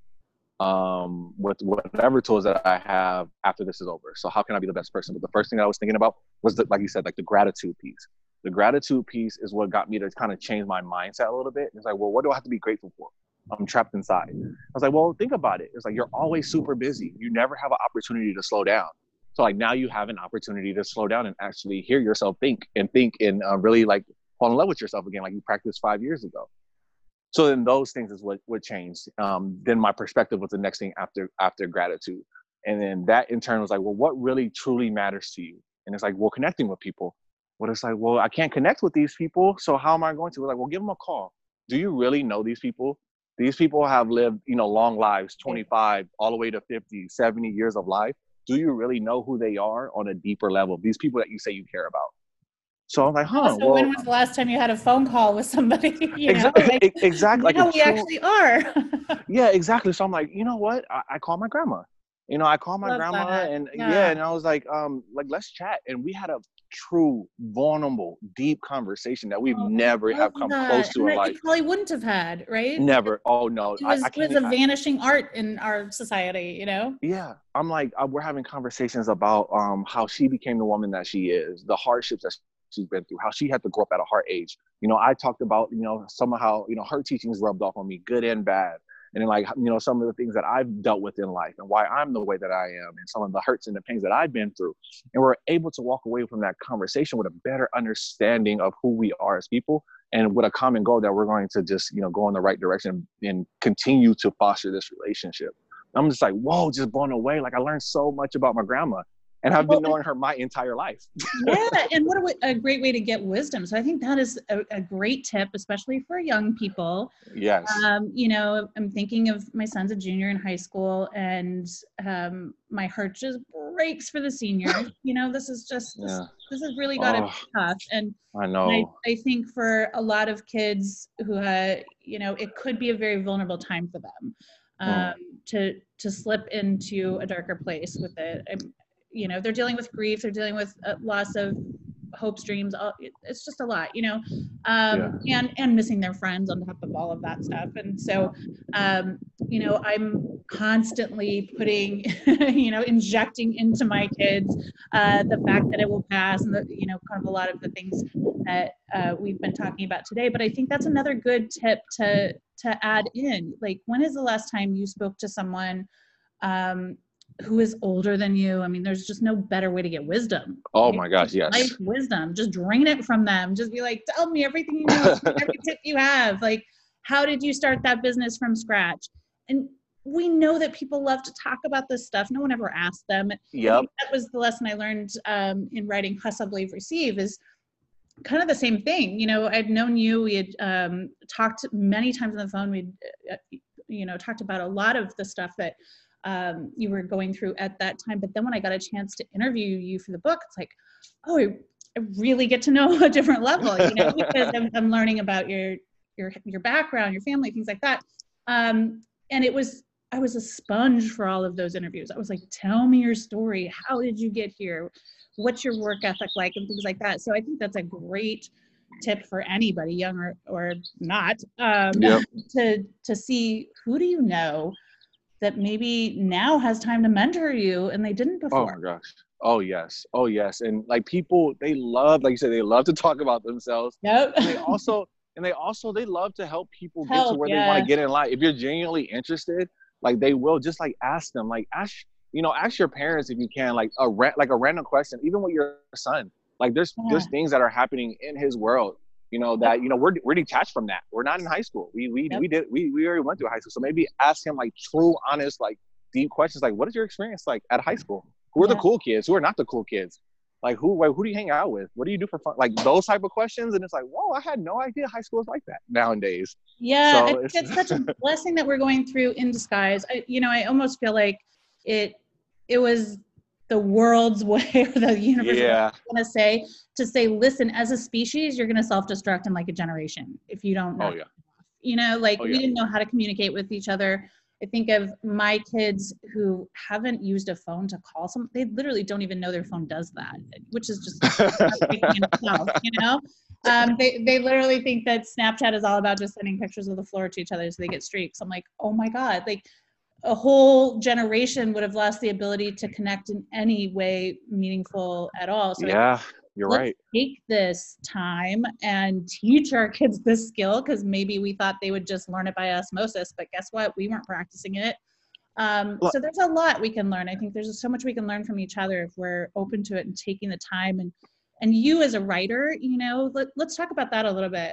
with whatever tools that I have after this is over. So how can I be the best person? But the first thing I was thinking about was, like you said, like the gratitude piece. The gratitude piece is what got me to kind of change my mindset a little bit. It's like, well, what do I have to be grateful for? I'm trapped inside. I was like, well, think about it. It's like, you're always super busy. You never have an opportunity to slow down. So like now you have an opportunity to slow down and actually hear yourself think and really like fall in love with yourself again, like you practiced 5 years ago. So then those things is what changed. Then my perspective was the next thing after gratitude. And then that in turn was like, well, what really truly matters to you? And it's like, well, connecting with people. But it's like, well, I can't connect with these people. So how am I going to? We're like, well, give them a call. Do you really know these people? These people have lived, long lives, 25 all the way to 50, 70 years of life. Do you really know who they are on a deeper level? These people that you say you care about. So I'm like, So when was the last time you had a phone call with somebody? Exactly. Now we actually are. Yeah, exactly. So I'm like, you know what? I call my grandma. I call my grandma that. and and I was like let's chat. And we had a true, vulnerable, deep conversation that we've never have come close to in life. You probably wouldn't have had, right? Never. Oh no. It was a vanishing art in our society, Yeah. I'm like, we're having conversations about how she became the woman that she is, the hardships that she's been through, how she had to grow up at a hard age. I talked about, some of how, her teachings rubbed off on me, good and bad. And then like, some of the things that I've dealt with in life and why I'm the way that I am and some of the hurts and the pains that I've been through. And we're able to walk away from that conversation with a better understanding of who we are as people and with a common goal that we're going to just, go in the right direction and continue to foster this relationship. I'm just like, whoa, just blown away. Like I learned so much about my grandma. And I've been knowing her my entire life. Yeah, and what a great way to get wisdom. So I think that is a great tip, especially for young people. Yes. I'm thinking of my son's a junior in high school, and my heart just breaks for the seniors. This has really got to be tough. And I know. I think for a lot of kids who, it could be a very vulnerable time for them to slip into a darker place with it. They're dealing with grief, they're dealing with loss of hopes, dreams. It's just a lot, and missing their friends on top of all of that stuff. And so, I'm constantly putting, injecting into my kids the fact that it will pass and kind of a lot of the things that we've been talking about today. But I think that's another good tip to add in. Like, when is the last time you spoke to someone who is older than you? I mean, there's just no better way to get wisdom. Oh my gosh, yes. Life wisdom. Just drain it from them. Just be like, tell me everything you know, every tip you have. Like, how did you start that business from scratch? And we know that people love to talk about this stuff. No one ever asked them. Yep. That was the lesson I learned in writing Hustle, Believe, Receive, is kind of the same thing. I'd known you. We had talked many times on the phone. We'd, talked about a lot of the stuff that you were going through at that time. But then when I got a chance to interview you for the book, it's like, oh, I really get to know a different level, because I'm learning about your background, your family, things like that. And I was a sponge for all of those interviews. I was like, tell me your story. How did you get here? What's your work ethic like? And things like that. So I think that's a great tip for anybody, young or not, to see, who do you know that maybe now has time to mentor you and they didn't before. Oh my gosh. Oh yes. Oh yes. And like people, they love, like you said, they love to talk about themselves. Yep. And they love to help people get to where they want to get in life. If you're genuinely interested, like they will just like ask them, like ask your parents if you can, like a random question, even with your son. Like there's things that are happening in his world, that, we're detached from that. We're not in high school. We already went through high school. So maybe ask him like true, honest, like deep questions. Like, what is your experience like at high school? Who are the cool kids? Who are not the cool kids? Like who do you hang out with? What do you do for fun? Like those type of questions. And it's like, whoa, I had no idea high school is like that nowadays. Yeah. So it's such a blessing that we're going through in disguise. I almost feel like it was the world's way or the universe Yeah. going to say, listen, as a species, you're going to self-destruct in like a generation if you don't know. Oh yeah. You know, like we Yeah. didn't know how to communicate with each other. I think of my kids who haven't used a phone to call someone. They literally don't even know their phone does that, which is just heartbreaking in itself, you know? They literally think that Snapchat is all about just sending pictures of the floor to each other so they get streaks. I'm like, oh my God, like a whole generation would have lost the ability to connect in any way meaningful at all. So Yeah, you're let's right. take this time and teach our kids this skill, because maybe we thought they would just learn it by osmosis, but guess what? We weren't practicing it. So there's a lot we can learn. I think there's so much we can learn from each other if we're open to it and taking the time. And you as a writer, you know, let's talk about that a little bit.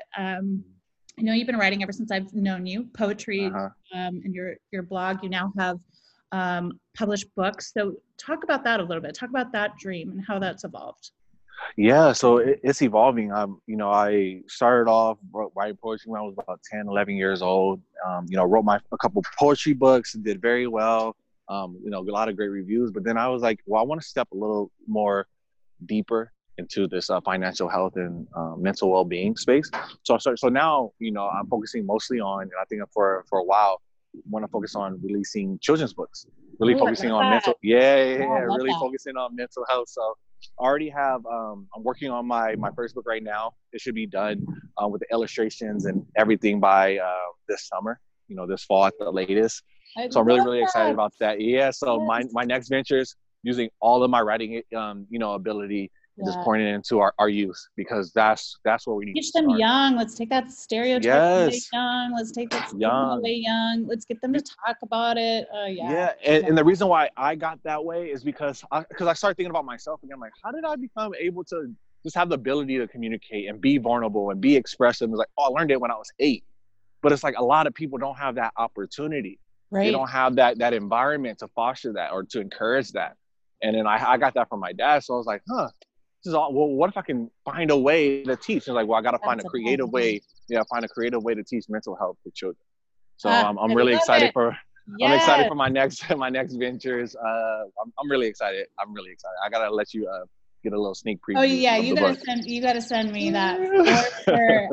I know you've been writing ever since I've known you, poetry, and your blog. You now have published books. So talk about that a little bit. Talk about that dream and how that's evolved. Yeah, so it's evolving. You know, I started off writing poetry when I was about 10, 11 years old. You know, wrote a couple poetry books, did very well. You know, a lot of great reviews. But then I was like, well, I want to step a little more deeper into this financial health and mental well-being space. So now, you know, I'm focusing mostly on, and I think for a while, I want to focus on releasing children's books. Really focusing on mental, really focusing on mental health. So I already have, I'm working on my first book right now. It should be done with the illustrations and everything by this summer, you know, this fall at the latest. So I'm really excited about that. Yeah. So my next venture is using all of my writing, you know, ability, and just pouring it into our youth, because that's where we need teach to them start. young. Let's take that stereotype away young. Let's take that stigma away young. Let's get them to talk about it. And the reason why I got that way is because I started thinking about myself again. I'm like, how did I become able to just have the ability to communicate and be vulnerable and be expressive? It's like, I learned it when I was 8. But it's like a lot of people don't have that opportunity. Right. They don't have that environment to foster that or to encourage that. And then I got that from my dad. So I was like, well, what if I can find a way to teach? It's like, well, I got to find a creative way. Yeah, find a creative way to teach mental health for children. So I'm really excited for. Yes. I'm excited for my next ventures. I'm really excited. I gotta let you get a little sneak preview. Oh yeah, you gotta send me that for sure.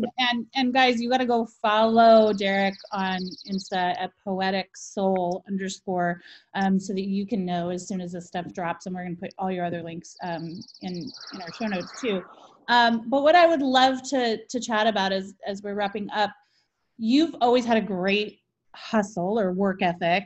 And guys, you gotta go follow Derek on Insta at poeticsoul_, so that you can know as soon as this stuff drops. And we're gonna put all your other links in our show notes too. But what I would love to chat about is, as we're wrapping up, you've always had a great hustle or work ethic.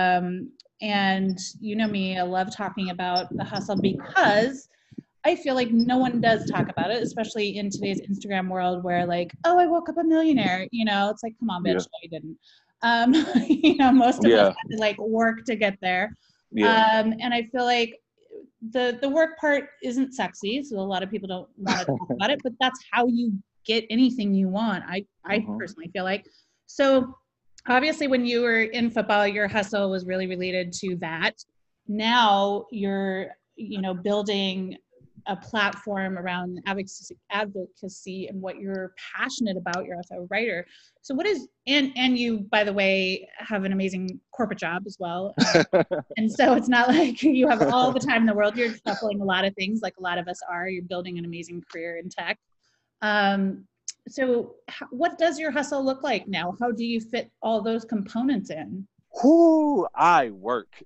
And you know me, I love talking about the hustle because I feel like no one does talk about it, especially in today's Instagram world where like, oh, I woke up a millionaire, you know, it's like, come on, bitch, no, you didn't. You know, most of us had to like work to get there. And I feel like the work part isn't sexy, so a lot of people don't want to talk about it, but that's how you get anything you want. I personally feel like. So obviously when you were in football, your hustle was really related to that. Now you're, you know, building a platform around advocacy and what you're passionate about. You're also a writer. So what is, and you, by the way, have an amazing corporate job as well. And so it's not like you have all the time in the world. You're shuffling a lot of things like a lot of us are. You're building an amazing career in tech. So what does your hustle look like now? How do you fit all those components in? I work.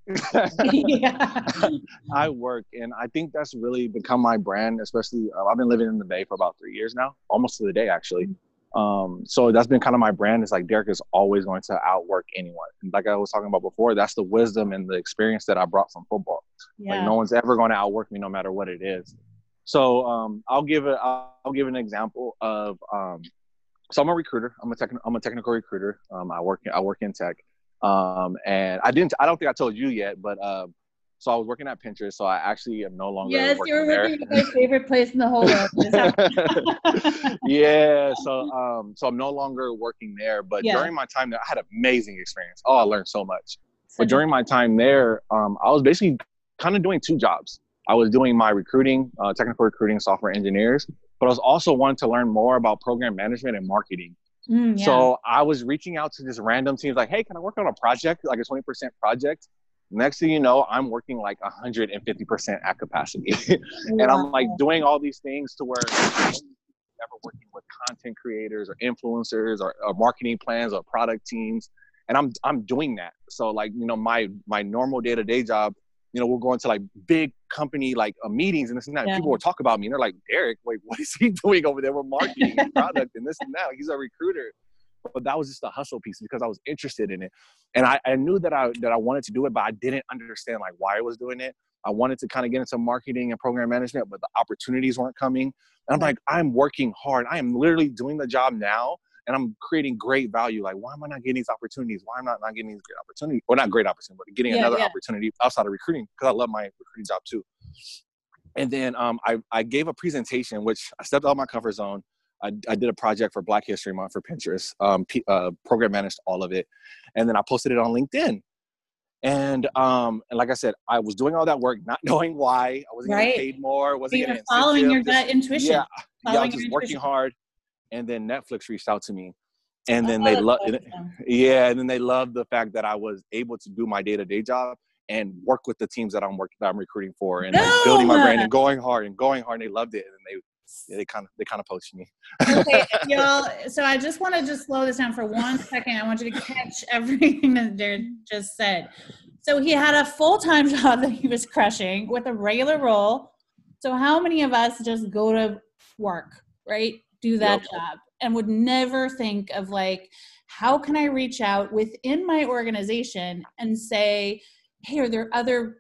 I work. And I think that's really become my brand, especially I've been living in the Bay for about 3 years now, almost to the day actually. So that's been kind of my brand. It's like Derek is always going to outwork anyone. And like I was talking about before, that's the wisdom and the experience that I brought from football. Like no one's ever going to outwork me no matter what it is. So I'll give an example of so I'm a recruiter. I'm a technical recruiter. I work in tech. And I don't think I told you yet, but so I was working at Pinterest. So I actually am no longer working there. Yes, you're working at my favorite place in the whole world. Yeah. So I'm no longer working there. But during my time there, I had an amazing experience. Oh, I learned so much. But during my time there, I was basically kind of doing 2 jobs. I was doing my recruiting, technical recruiting, software engineers, but I was also wanting to learn more about program management and marketing. So I was reaching out to just random teams like, hey, can I work on a project, like a 20% project? Next thing you know, I'm working like 150% at capacity. And Wow. I'm like doing all these things to where I'm never working with content creators or influencers or marketing plans or product teams. And I'm doing that. So like, you know, my normal day-to-day job, you know, we're going to like big company like meetings and this and that. Yeah. People will talk about me and they're like, Derek, wait, what is he doing over there? We're marketing and product and this and that. Like, he's a recruiter. But that was just a hustle piece because I was interested in it. And I knew that I wanted to do it, but I didn't understand like why I was doing it. I wanted to kind of get into marketing and program management, but the opportunities weren't coming. And I'm like, I'm working hard. I am literally doing the job now and I'm creating great value. Like, why am I not getting these opportunities? Why am I not getting these great opportunities? Well, not great opportunity, but getting another opportunity outside of recruiting because I love my recruiting job too. And then I gave a presentation, which I stepped out of my comfort zone. I did a project for Black History Month for Pinterest, program managed all of it. And then I posted it on LinkedIn. And like I said, I was doing all that work, not knowing why. I wasn't getting paid more. Wasn't getting following your gut intuition. Yeah, I was just working hard. And then Netflix reached out to me. And then they loved it. Yeah, and then they loved the fact that I was able to do my day-to-day job and work with the teams that I'm recruiting for and building my brand and going hard. And they loved it. And they kind of poached me. Okay, y'all. So I just want to slow this down for 1 second. I want you to catch everything that Derek just said. So he had a full-time job that he was crushing with a regular role. So how many of us just go to work, right? Do that job and would never think of like, how can I reach out within my organization and say, hey, are there other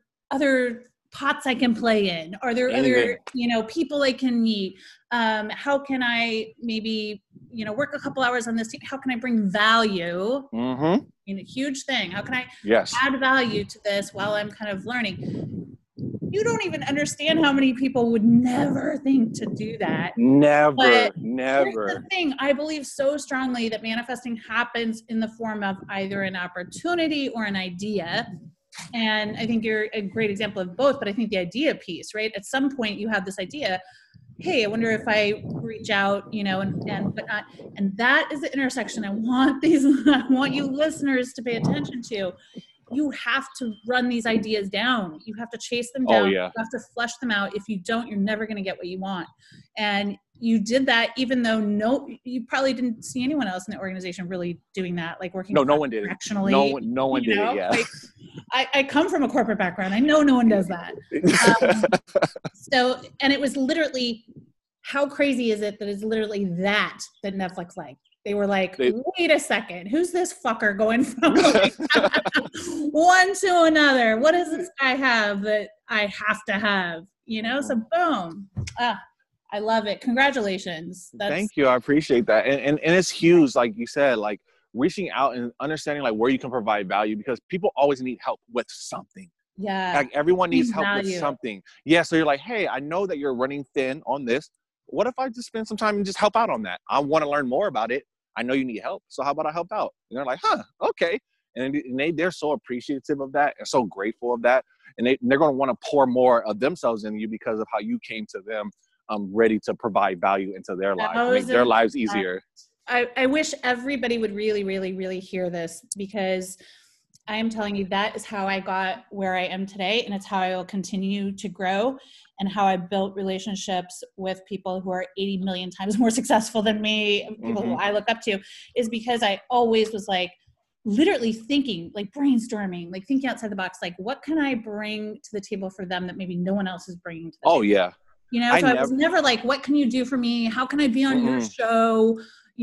pots I can play in? Are there other, people I can meet? How can I maybe, work a couple hours on this team? How can I bring value? Mm-hmm. Huge thing. How can I Yes. add value to this while I'm kind of learning? You don't even understand how many people would never think to do that. Never. Here's the thing. I believe so strongly that manifesting happens in the form of either an opportunity or an idea. And I think you're a great example of both, but I think the idea piece, right? At some point you have this idea, hey, I wonder if I reach out, and whatnot. And that is the intersection I want you listeners to pay attention to. You have to run these ideas down. You have to chase them down. Oh, yeah. You have to flesh them out. If you don't, you're never going to get what you want. And you did that, even though you probably didn't see anyone else in the organization really doing that, like working. No one did it. No one did it. Yeah. Like, I come from a corporate background. I know no one does that. And it was literally, how crazy is it that it's literally that Netflix liked? They were like, wait a second, who's this fucker going from like one to another? What does this guy have that I have to have? So boom. I love it. Congratulations. Thank you. I appreciate that. And it's huge, like you said, like reaching out and understanding like where you can provide value because people always need help with something. Yeah. Like everyone needs help with something. Yeah. So you're like, hey, I know that you're running thin on this. What if I just spend some time and just help out on that? I want to learn more about it. I know you need help. So how about I help out? And they're like, okay. And they're so appreciative of that and so grateful of that. And they're going to want to pour more of themselves in you because of how you came to them ready to provide value into their lives, make their lives easier. I wish everybody would really, really, really hear this because I am telling you that is how I got where I am today. And it's how I will continue to grow and how I built relationships with people who are 80 million times more successful than me, people who I look up to, is because I always was like literally thinking, like brainstorming, like thinking outside the box, like what can I bring to the table for them that maybe no one else is bringing to the table? Yeah. So I was never like, what can you do for me? How can I be on your show?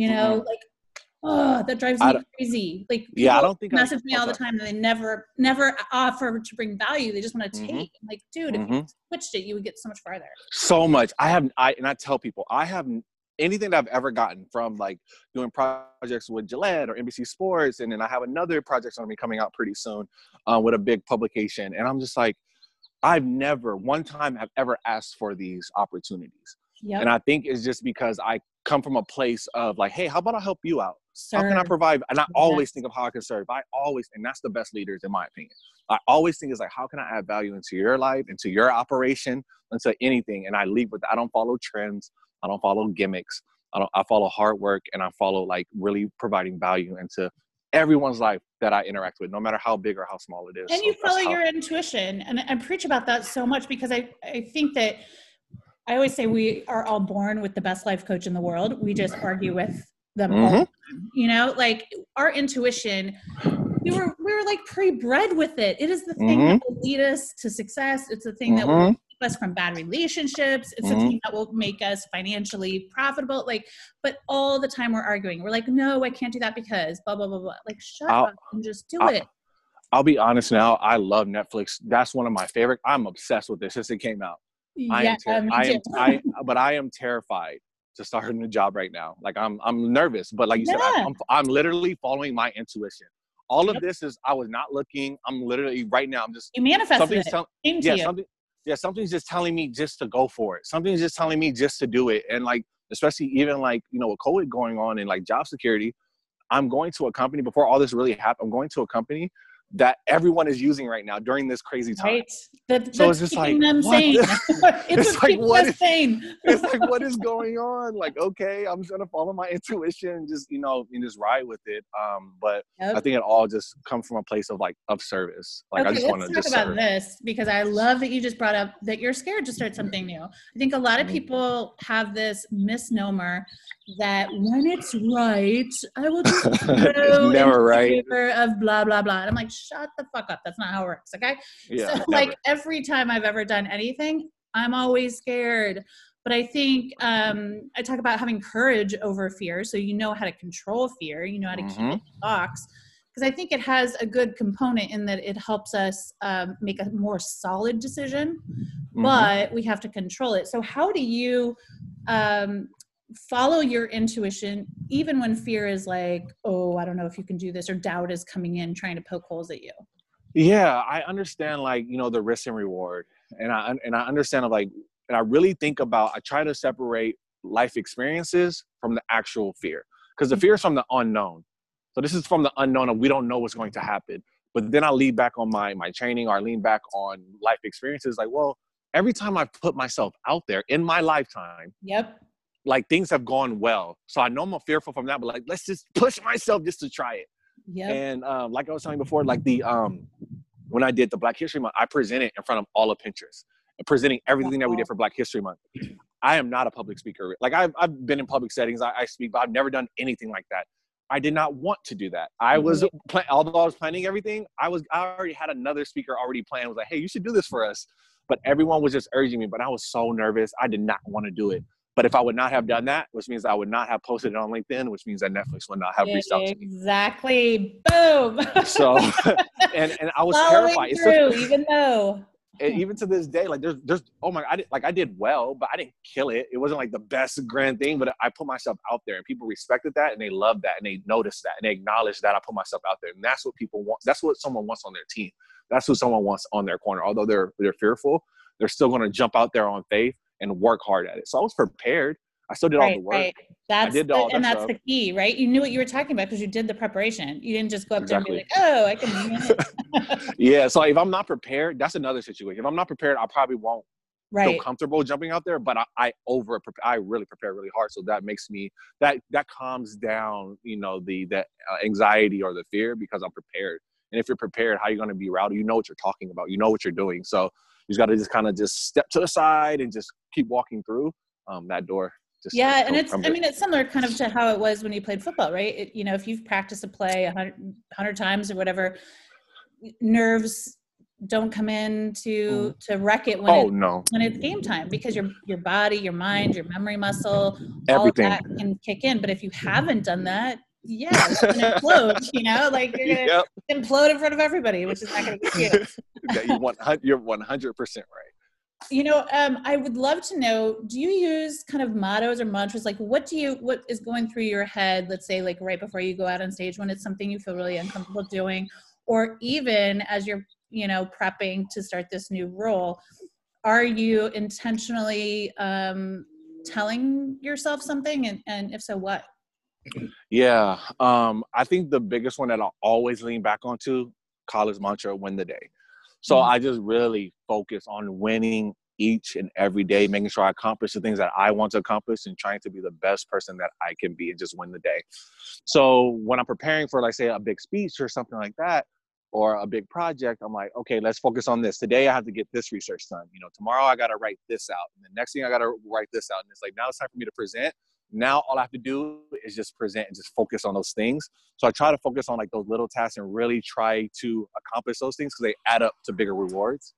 That drives me crazy. Like, I don't think message me all the time and they never offer to bring value. They just want to take. I'm like, dude, if you switched it, you would get so much farther. So much. And I tell people, I have anything that I've ever gotten from like doing projects with Gillette or NBC Sports. And then I have another project on me coming out pretty soon with a big publication. And I'm just like, I've never one time have ever asked for these opportunities. Yep. And I think it's just because I come from a place of like, hey, how about I help you out? Serve. How can I provide? And I always think of how I can serve. And that's the best leaders in my opinion. I always think is like, how can I add value into your life, into your operation, into anything? And I lead with that. I don't follow trends. I don't follow gimmicks. I follow hard work and I follow like really providing value into everyone's life that I interact with, no matter how big or how small it is. And you follow your intuition. And I preach about that so much because I think that I always say we are all born with the best life coach in the world. We just argue with them all the time. You know, like our intuition, we were like pre-bred with it. It is the thing that will lead us to success. It's the thing that will keep us from bad relationships. It's the thing that will make us financially profitable. Like, but all the time we're arguing. We're like, no, I can't do that because blah, blah, blah, blah. Like, shut up and just do it. I'll be honest now. I love Netflix. That's one of my favorite. I'm obsessed with this since it came out. Yeah, but I am terrified to start a new job right now. Like I'm nervous, but like you said, I'm literally following my intuition. All of this is, I was not looking. I'm literally right now. I'm just, you manifested it. Something's just telling me just to go for it. Something's just telling me just to do it. And like, especially even like, you know, with COVID going on and like job security, I'm going to a company before all this really happened. I'm going to a company that everyone is using right now during this crazy time. Right. So it's just like, it's like, what is going on? Like, okay, I'm just gonna follow my intuition, just, you know, and just ride with it. But I think it all just comes from a place of like, of service. Like, I just want to talk about this because I love that you just brought up that you're scared to start something new. I think a lot of people have this misnomer that when it's right, I will just go never right. favor of blah, blah, blah. And I'm like, shut the fuck up. That's not how it works. Okay. Yeah, so like every time I've ever done anything, I'm always scared. But I think I talk about having courage over fear. So you know how to control fear. You know how to keep it in the box. Because I think it has a good component in that it helps us make a more solid decision. But we have to control it. So how do you follow your intuition even when fear is like, oh, I don't know if you can do this, or doubt is coming in trying to poke holes at you? Yeah, I understand, like, you know, the risk and reward, and I understand, like, and I really think about, I try to separate life experiences from the actual fear, because the fear is from the unknown. So this is from the unknown of we don't know what's going to happen. But then I lean back on my training, or I lean back on life experiences. Like, well, every time I put myself out there in my lifetime, like things have gone well. So I know I'm fearful from that, but like, let's just push myself just to try it. And like I was telling you before, like the when I did the Black History Month, I presented in front of all of Pinterest, presenting everything that we did for Black History Month. I am not a public speaker. Like I've been in public settings, I speak, but I've never done anything like that. I did not want to do that. I was although I was planning everything, I already had another speaker already planned. Was like, hey, you should do this for us. But everyone was just urging me. But I was so nervous. I did not want to do it. But if I would not have done that, which means I would not have posted it on LinkedIn, which means that Netflix would not have reached out to me. Exactly. Boom. So, and I was terrified. Even to this day, like there's oh my, I did well, but I didn't kill it. It wasn't like the best grand thing, but I put myself out there, and people respected that, and they loved that, and they noticed that, and they acknowledged that I put myself out there, and that's what people want. That's what someone wants on their team. That's who someone wants on their corner. Although they're fearful, they're still going to jump out there on faith and work hard at it. So I was prepared. I still did all the work. Right. That's the key, right? You knew what you were talking about because you did the preparation. You didn't just go up there and be like, oh, I can do it. Yeah. So if I'm not prepared, that's another situation. If I'm not prepared, I probably won't feel comfortable jumping out there. But I really prepare really hard. So that makes me, that calms down, you know, the anxiety or the fear, because I'm prepared. And if you're prepared, how are you going to be routed? You know what you're talking about. You know what you're doing. So you just got to just kind of just step to the side and just keep walking through that door. And it's similar kind of to how it was when you played football, right? You know, if you've practiced a play 100 times or whatever, nerves don't come in to wreck it when it's game time, because your body, your mind, your memory muscle, everything, all of that can kick in. But if you haven't done that, it's gonna implode, you know, like you're gonna implode in front of everybody, which is not gonna be cute. You're 100% right. You know, I would love to know, do you use kind of mottos or mantras? Like what is going through your head, let's say like right before you go out on stage when it's something you feel really uncomfortable doing, or even as you're, you know, prepping to start this new role? Are you intentionally telling yourself something? And if so, what? Yeah. I think the biggest one that I'll always lean back onto, college mantra, win the day. So I just really focus on winning each and every day, making sure I accomplish the things that I want to accomplish and trying to be the best person that I can be and just win the day. So when I'm preparing for, like, say, a big speech or something like that, or a big project, I'm like, okay, let's focus on this. Today I have to get this research done. You know, tomorrow I got to write this out. And the next thing I got to write this out. And it's like, now it's time for me to present. Now all I have to do is just present and just focus on those things. So I try to focus on like those little tasks and really try to accomplish those things because they add up to bigger rewards.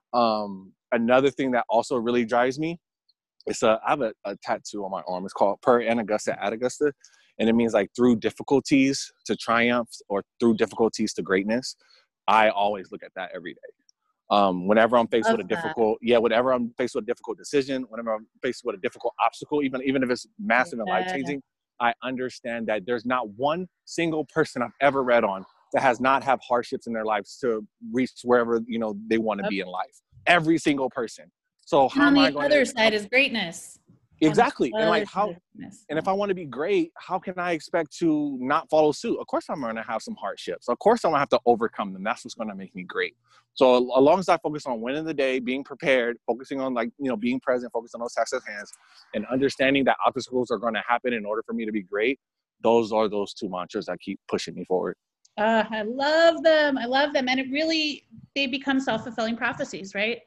Another thing that also really drives me is I have a tattoo on my arm. It's called Per Anaugusta Ad Augusta. And it means like through difficulties to triumph or through difficulties to greatness. I always look at that every day. Whenever I'm faced with a difficult, whenever I'm faced with a difficult decision, whenever I'm faced with a difficult obstacle, even if it's massive and life-changing, I understand that there's not one single person I've ever read on that has not have hardships in their lives to reach wherever, you know, they want to be in life. Every single person. So how am I going to... On the other side is greatness. Exactly. And like how, and if I want to be great, how can I expect to not follow suit? Of course, I'm going to have some hardships. Of course, I'm going to have to overcome them. That's what's going to make me great. So as long as I focus on winning the day, being prepared, focusing on like, you know, being present, focus on those tasks at hand, and understanding that obstacles are going to happen in order for me to be great. Those are those two mantras that keep pushing me forward. I love them. I love them. And they become self-fulfilling prophecies, right?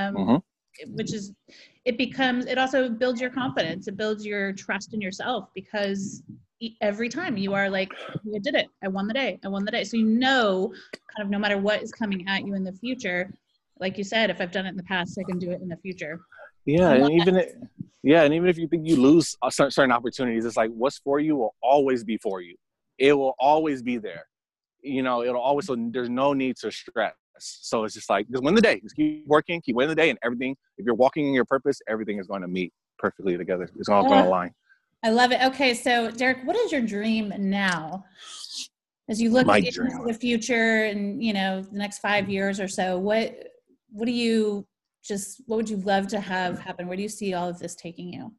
Which is, it also builds your confidence. It builds your trust in yourself because every time you are like, I did it. I won the day. I won the day. So you know, kind of no matter what is coming at you in the future, like you said, if I've done it in the past, I can do it in the future. Yeah. And even if you think you lose certain opportunities, it's like what's for you will always be for you. It will always be there. You know, it'll always, so there's no need to stress. So it's just like, just win the day. Just keep working, keep winning the day, and everything. If you're walking in your purpose, everything is going to meet perfectly together. It's all going to align. I love it. Okay, so Derek, what is your dream now? As you look into the future and, you know, the next 5 years or so, what would you love to have happen? Where do you see all of this taking you?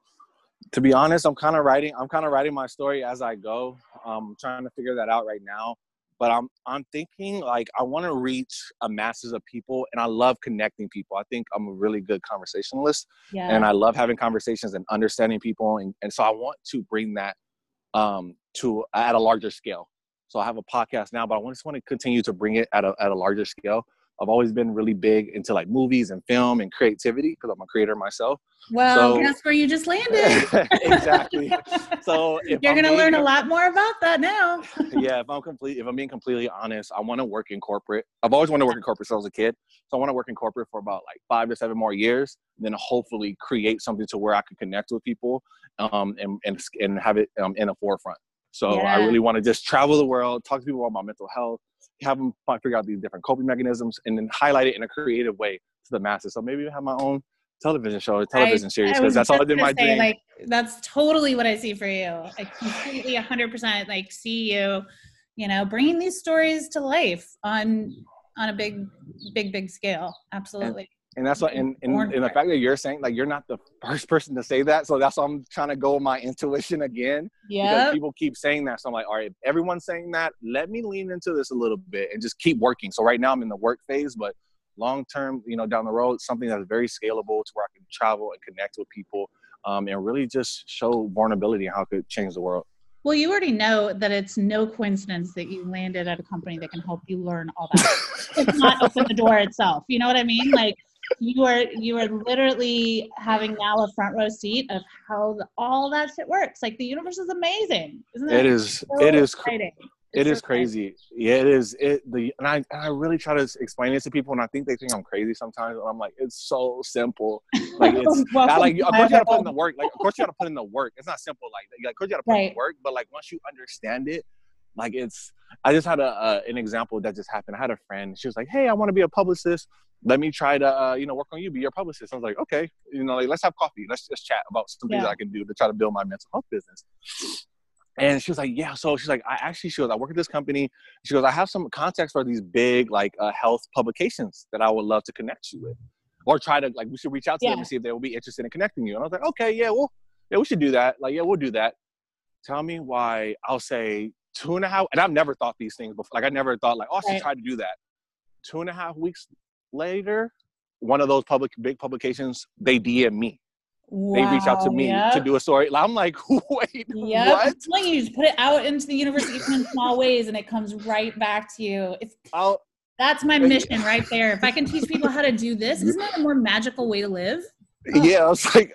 To be honest, I'm kind of writing my story as I go. I'm trying to figure that out right now. But I'm thinking like I want to reach a masses of people, and I love connecting people. I think I'm a really good conversationalist, and I love having conversations and understanding people, and so I want to bring that to at a larger scale. So I have a podcast now, but I just want to continue to bring it at a larger scale. I've always been really big into like movies and film and creativity because I'm a creator myself. Well, guess where you just landed. Exactly. So you're going to learn a lot more about that now. Yeah, if I'm being completely honest, I want to work in corporate. I've always wanted to work in corporate since I was a kid. So I want to work in corporate for about like 5 to 7 more years, and then hopefully create something to where I can connect with people and have it in the forefront. So I really want to just travel the world, talk to people about mental health, have them figure out these different coping mechanisms, and then highlight it in a creative way to the masses. So maybe have my own television show or television series, because that's always been my dream. Like, that's totally what I see for you. I completely 100% like see you, you know, bringing these stories to life on a big scale. Absolutely. And that's what, and the fact that you're saying, like, you're not the first person to say that. So that's why I'm trying to go with my intuition again. Yeah. Because people keep saying that. So I'm like, all right, if everyone's saying that, let me lean into this a little bit and just keep working. So right now I'm in the work phase, but long term, you know, down the road, something that's very scalable to where I can travel and connect with people and really just show vulnerability and how it could change the world. Well, you already know that it's no coincidence that you landed at a company that can help you learn all that. It's not open the door itself. You know what I mean? Like, you are literally having now a front row seat of how all that shit works. Like, the universe is amazing, isn't it? It is exciting. It is crazy. Yeah, it is. And I really try to explain it to people, and I think they think I'm crazy sometimes. And I'm like, it's so simple. Like, it's of course you gotta put in the work. Like, of course you gotta put in the work. It's not simple like that. Of course you gotta put in the work, but like once you understand it, like I just had an example that just happened. I had a friend. She was like, "Hey, I want to be a publicist. Let me try to work on you, be your publicist." I was like, "Okay, like, let's have coffee. Let's just chat about some things I can do to try to build my mental health business." And she was like, "Yeah." So she's like, she goes, "I work at this company." She goes, "I have some contacts for these big like health publications that I would love to connect you with, or try to we should reach out to them and see if they will be interested in connecting you." And I was like, "Okay, we should do that. Like, we'll do that." Tell me why. I'll say 2.5, and I've never thought these things before. Like, I never thought like, "Oh, I should try to do that." 2.5 weeks later, one of those big publications, they DM me. Wow, they reach out to me to do a story. I'm like, wait, what? I'm telling you, just put it out into the universe even in small ways, and it comes right back to you. That's my mission right there. If I can teach people how to do this, isn't that a more magical way to live? Yeah, I was like,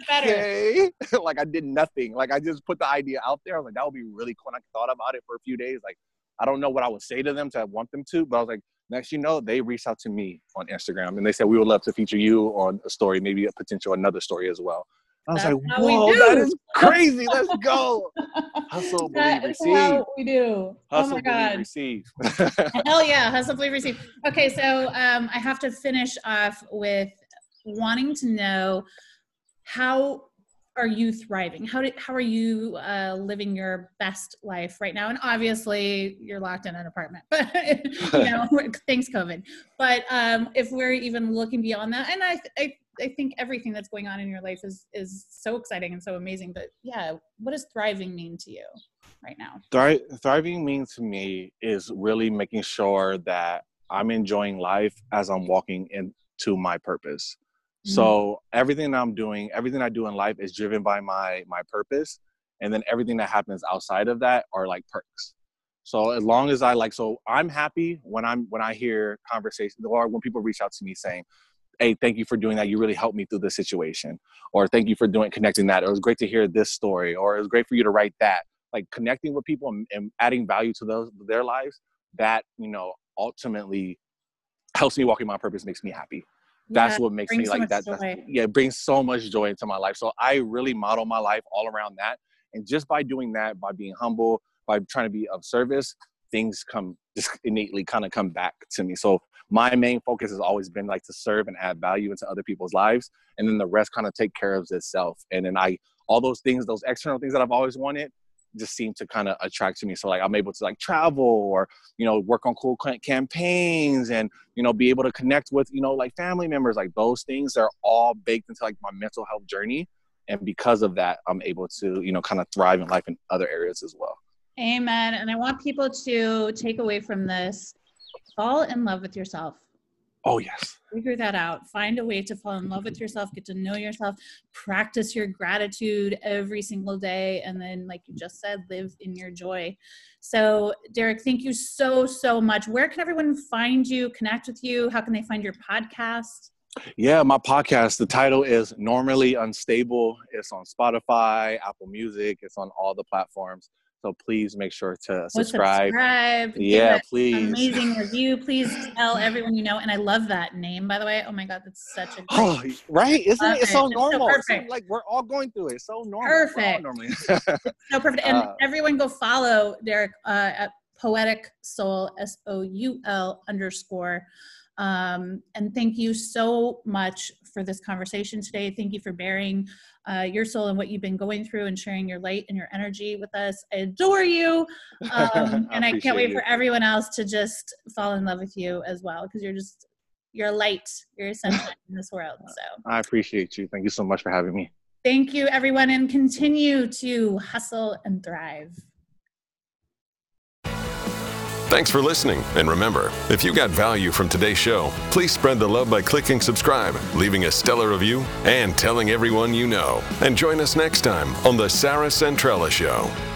okay. Like I did nothing. Like I just put the idea out there. I was like, that would be really cool. And I thought about it for a few days. Like, I don't know what I would say to them to want them to, but I was like, next, they reached out to me on Instagram and they said, we would love to feature you on a story, maybe a potential another story as well. I was like, whoa, that is crazy. Let's go. Hustle, believe, receive. That's how we do. Hustle, oh my God. Believe, receive. Hell yeah. Hustle, believe, receive. Okay. So I have to finish off with wanting to know, how are you thriving? How are you living your best life right now? And obviously you're locked in an apartment, but thanks COVID. But if we're even looking beyond that, and I think everything that's going on in your life is so exciting and so amazing, but yeah, what does thriving mean to you right now? Thriving means to me is really making sure that I'm enjoying life as I'm walking into my purpose. So everything I'm doing, everything I do in life is driven by my purpose. And then everything that happens outside of that are like perks. So as long as I'm happy when I hear conversations or when people reach out to me saying, hey, thank you for doing that. You really helped me through this situation. Or thank you for connecting that. It was great to hear this story. Or it was great for you to write that. Like connecting with people and adding value to their lives, that, ultimately helps me walk in my purpose, makes me happy. That's what makes me like that. It brings so much joy into my life. So I really model my life all around that. And just by doing that, by being humble, by trying to be of service, things just innately kind of come back to me. So my main focus has always been like to serve and add value into other people's lives. And then the rest kind of take care of itself. And then all those things, those external things that I've always wanted, just seem to kind of attract to me. So like I'm able to like travel or, work on cool campaigns and, be able to connect with, like family members. Like those things are all baked into like my mental health journey. And because of that, I'm able to, kind of thrive in life in other areas as well. Amen. And I want people to take away from this, fall in love with yourself. Oh, yes. Figure that out. Find a way to fall in love with yourself, get to know yourself, practice your gratitude every single day. And then, like you just said, live in your joy. So, Derek, thank you so, so much. Where can everyone find you, connect with you? How can they find your podcast? Yeah, my podcast, the title is Normally Unstable. It's on Spotify, Apple Music. It's on all the platforms. So please make sure to subscribe. Yeah, please. Amazing review. Please tell everyone you know. And I love that name, by the way. Oh my God, that's such a great right? Isn't it? It's so normal. So like we're all going through it. It's so normal. Perfect. So perfect. And everyone go follow Derek at Poetic Soul, SOUL _. And thank you so much for this conversation today. Thank you for bearing your soul and what you've been going through and sharing your light and your energy with us. I adore you. And I can't wait for everyone else to just fall in love with you as well, because you're a light, you're a sunshine in this world. So I appreciate you. Thank you so much for having me. Thank you, everyone, and continue to hustle and thrive. Thanks for listening. And remember, if you got value from today's show, please spread the love by clicking subscribe, leaving a stellar review, and telling everyone you know. And join us next time on The Sarah Centrella Show.